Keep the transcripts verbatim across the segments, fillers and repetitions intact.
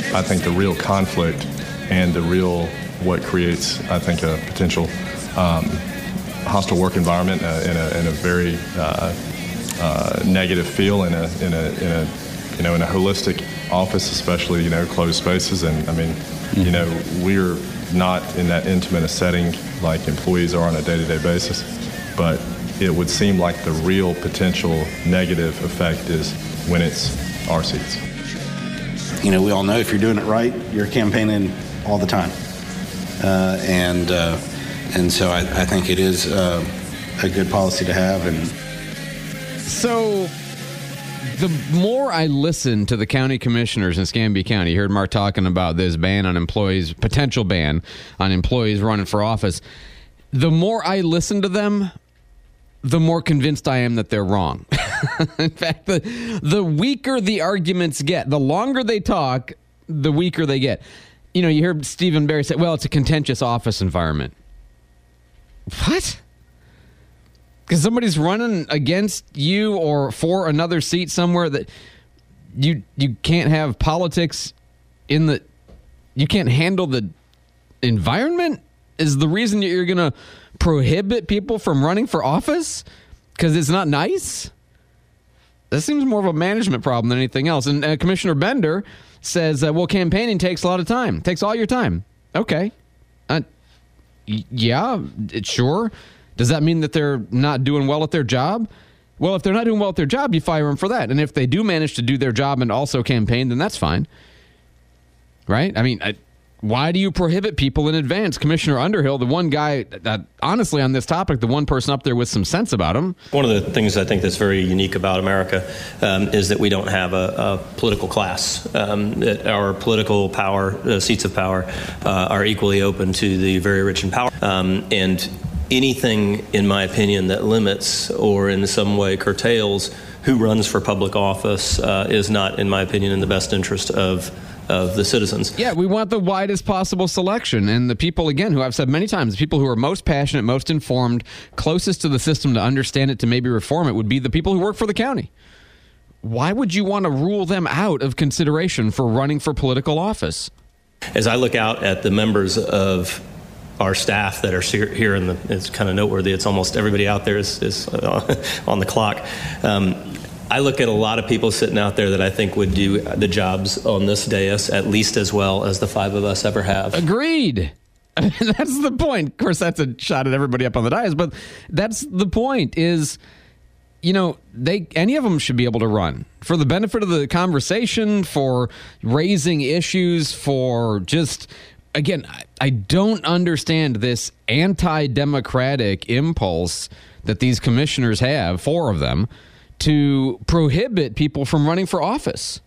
I think, the real conflict and the real what creates, I think, a potential um, hostile work environment uh, in, a, in a very uh, uh, negative feel in a, in a in a you know in a holistic office, especially you know closed spaces. And I mean, mm-hmm. you know, we're not in that intimate a setting like employees are on a day-to-day basis, but it would seem like the real potential negative effect is when it's our seats. You know, we all know if you're doing it right, you're campaigning all the time. Uh, and uh, and so I, I think it is uh, a good policy to have. And so the more I listen to the county commissioners in Escambia County, you heard Mark talking about this ban on employees, potential ban on employees running for office. The more I listen to them, the more convinced I am that they're wrong. In fact, the, the weaker the arguments get, the longer they talk, the weaker they get. You know, you heard Stephen Barry say, well, it's a contentious office environment. What? Because somebody's running against you or for another seat somewhere that you you can't have politics in the... You can't handle the environment? Is the reason you're going to prohibit people from running for office? Because it's not nice? That seems more of a management problem than anything else. And uh, Commissioner Bender says, uh, well, campaigning takes a lot of time. Takes all your time. Okay. Uh, y- yeah, it, sure. Does that mean that they're not doing well at their job? Well, if they're not doing well at their job, you fire them for that. And if they do manage to do their job and also campaign, then that's fine. Right? I mean, I, why do you prohibit people in advance? Commissioner Underhill, the one guy that, honestly, on this topic, the one person up there with some sense about him. One of the things I think that's very unique about America um, is that we don't have a, a political class. Um, that our political power, uh, seats of power, uh, are equally open to the very rich and powerful. Um, and anything, in my opinion, that limits or in some way curtails who runs for public office uh, is not, in my opinion, in the best interest of of the citizens. Yeah, we want the widest possible selection. And the people, again, who I've said many times, the people who are most passionate, most informed, closest to the system to understand it, to maybe reform it, would be the people who work for the county. Why would you want to rule them out of consideration for running for political office? As I look out at the members of our staff that are here in the, it's kind of noteworthy, it's almost everybody out there is, is uh, on the clock. Um, I look at a lot of people sitting out there that I think would do the jobs on this dais at least as well as the five of us ever have. Agreed. That's the point. Of course, that's a shot at everybody up on the dais, but that's the point is, you know, they any of them should be able to run for the benefit of the conversation, for raising issues, for just, again, I, I don't understand this anti-democratic impulse that these commissioners have, four of them, to prohibit people from running for office.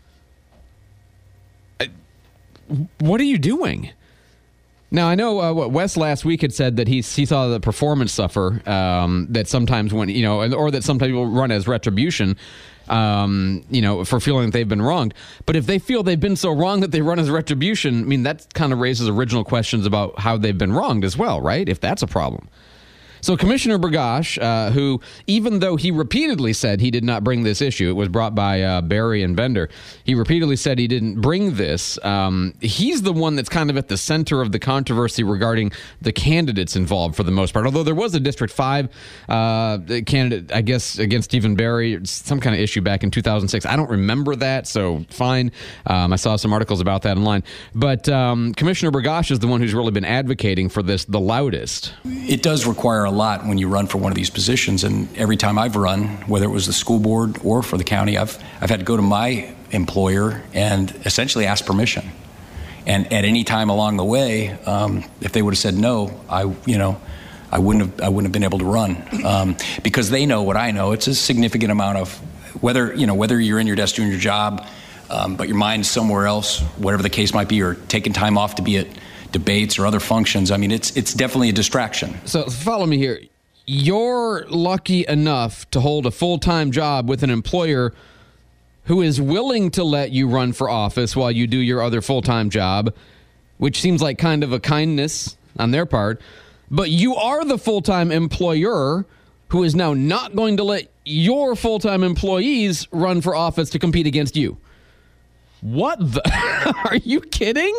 What are you doing? Now, I know uh, what Wes last week had said that he he saw the performance suffer, um, that sometimes when, you know, or that sometimes people run as retribution, um, you know, for feeling that they've been wronged. But if they feel they've been so wrong that they run as retribution, I mean, that kind of raises original questions about how they've been wronged as well, right? If that's a problem. So Commissioner Burgash, uh, who, even though he repeatedly said he did not bring this issue, it was brought by uh, Barry and Bender, he repeatedly said he didn't bring this. Um, he's the one that's kind of at the center of the controversy regarding the candidates involved for the most part. Although there was a District five uh, candidate, I guess, against Stephen Barry, some kind of issue back in two thousand six. I don't remember that, so fine. Um, I saw some articles about that online. But um, Commissioner Burgash is the one who's really been advocating for this the loudest. It does require a lot when you run for one of these positions, and every time I've run, whether it was the school board or for the county, I've I've had to go to my employer and essentially ask permission. And at any time along the way, um, if they would have said no, I you know I wouldn't have I wouldn't have been able to run um, because they know what I know. It's a significant amount of whether you know whether you're in your desk doing your job, um, but your mind's somewhere else, whatever the case might be, or taking time off to be at debates or other functions. I mean, it's it's definitely a distraction. So follow me here. You're lucky enough to hold a full-time job with an employer who is willing to let you run for office while you do your other full-time job, which seems like kind of a kindness on their part. But you are the full-time employer who is now not going to let your full-time employees run for office to compete against you. What the? Are you kidding?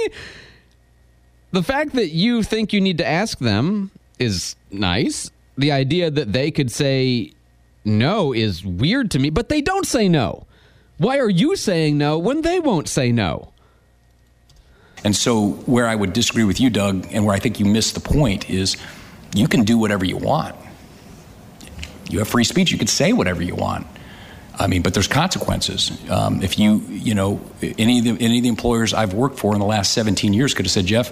The fact that you think you need to ask them is nice. The idea that they could say no is weird to me, but they don't say no. Why are you saying no when they won't say no? And so where I would disagree with you, Doug, and where I think you miss the point is you can do whatever you want. You have free speech. You can say whatever you want. I mean, but there's consequences. Um, if you, you know, any of the any of the employers I've worked for in the last seventeen years could have said, Jeff,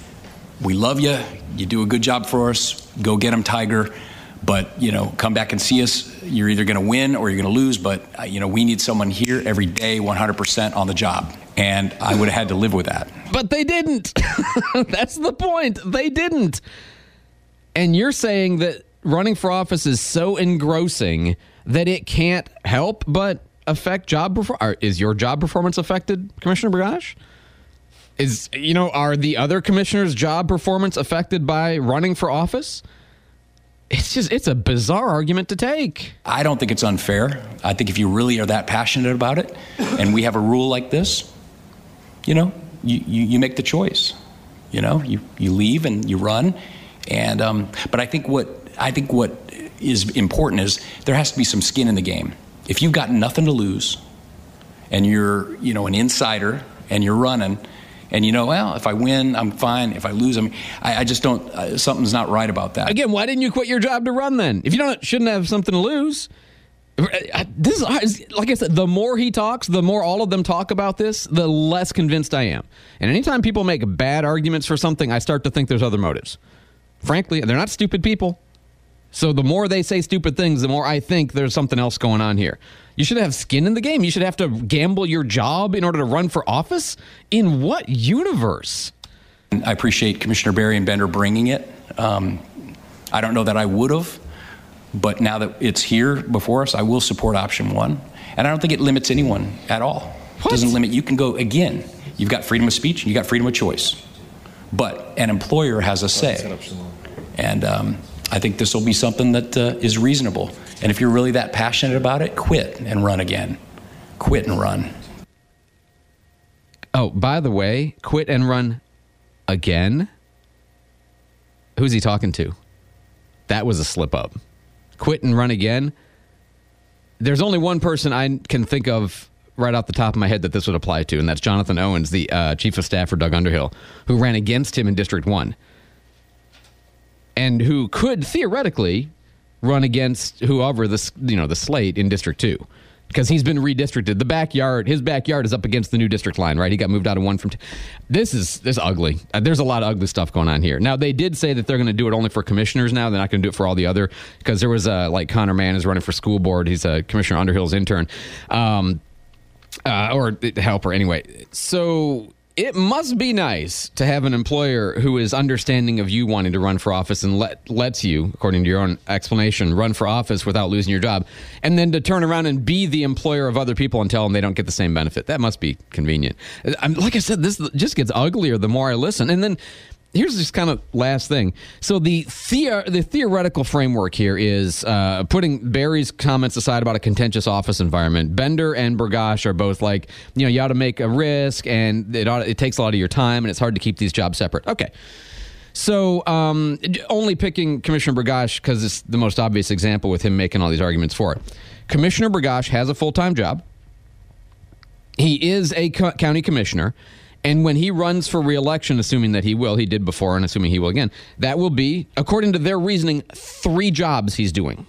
we love you. You do a good job for us. Go get them, Tiger. But, you know, come back and see us. You're either going to win or you're going to lose. But, uh, you know, we need someone here every day, one hundred percent on the job. And I would have had to live with that. But they didn't. That's the point. They didn't. And you're saying that running for office is so engrossing that it can't help but affect job performance. Is your job performance affected, Commissioner Bergosh? Is, you know, are the other commissioners' job performance affected by running for office? It's just, it's a bizarre argument to take. I don't think it's unfair. I think if you really are that passionate about it and we have a rule like this, you know, you, you, you make the choice. You know, you, you leave and you run. And um, but I think what I think what is important is there has to be some skin in the game. If you've got nothing to lose and you're, you know, an insider and you're running, and you know, well, if I win, I'm fine. If I lose, I'm. I, I just don't. Uh, something's not right about that. Again, why didn't you quit your job to run then? If you don't, shouldn't have something to lose. This is, like I said, the more he talks, the more all of them talk about this, the less convinced I am. And anytime people make bad arguments for something, I start to think there's other motives. Frankly, they're not stupid people. So the more they say stupid things, the more I think there's something else going on here. You should have skin in the game. You should have to gamble your job in order to run for office? In what universe? I appreciate Commissioner Berry and Bender bringing it. Um, I don't know that I would have, but now that it's here before us, I will support option one. And I don't think it limits anyone at all. What? It doesn't limit. You can go, again, you've got freedom of speech, and you've got freedom of choice. But an employer has a say. And um, I think this will be something that uh, is reasonable. And if you're really that passionate about it, quit and run again. Quit and run. Oh, by the way, quit and run again? Who's he talking to? That was a slip up. Quit and run again? There's only one person I can think of right off the top of my head that this would apply to, and that's Jonathan Owens, the uh, chief of staff for Doug Underhill, who ran against him in District one. And who could theoretically run against whoever the you know the slate in District two, because he's been redistricted. The backyard, his backyard is up against the new district line, right? He got moved out of one from two. This is this is ugly. Uh, there's a lot of ugly stuff going on here. Now they did say that they're going to do it only for commissioners now. They're not going to do it for all the other, because there was a like Connor Mann is running for school board. He's a Commissioner Underhill's intern, um, uh, or helper anyway. So it must be nice to have an employer who is understanding of you wanting to run for office and let lets you, according to your own explanation, run for office without losing your job, and then to turn around and be the employer of other people and tell them they don't get the same benefit. That must be convenient. I'm, like I said, this just gets uglier the more I listen. And then here's this kind of last thing. So the the, the theoretical framework here is uh, putting Barry's comments aside about a contentious office environment. Bender and Bergosh are both like, you know, you ought to make a risk, and it ought, it takes a lot of your time, and it's hard to keep these jobs separate. Okay. So um, only picking Commissioner Bergosh because it's the most obvious example with him making all these arguments for it. Commissioner Bergosh has a full-time job. He is a co- county commissioner. And when he runs for re-election, assuming that he will, he did before and assuming he will again, that will be, according to their reasoning, three jobs he's doing.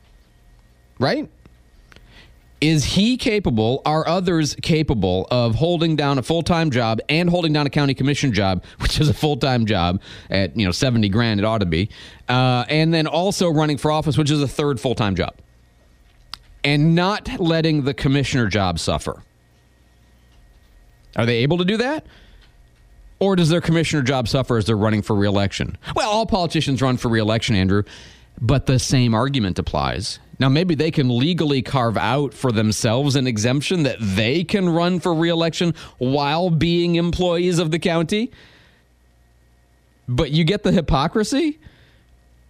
Right? Is he capable, are others capable of holding down a full-time job and holding down a county commission job, which is a full-time job at, you know, seventy grand it ought to be, uh, and then also running for office, which is a third full-time job, and not letting the commissioner job suffer? Are they able to do that? Or does their commissioner job suffer as they're running for re-election? Well, all politicians run for re-election, Andrew, but the same argument applies. Now, maybe they can legally carve out for themselves an exemption that they can run for re-election while being employees of the county. But you get the hypocrisy?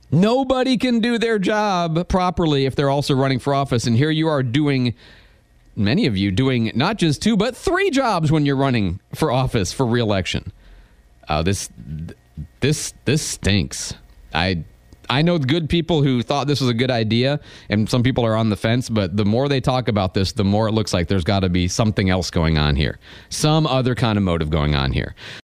Nobody can do their job properly if they're also running for office, and here you are doing many of you doing not just two, but three jobs when you're running for office for re-election. Uh, this, this, this stinks. I, I know good people who thought this was a good idea, and some people are on the fence, but the more they talk about this, the more it looks like there's got to be something else going on here. Some other kind of motive going on here.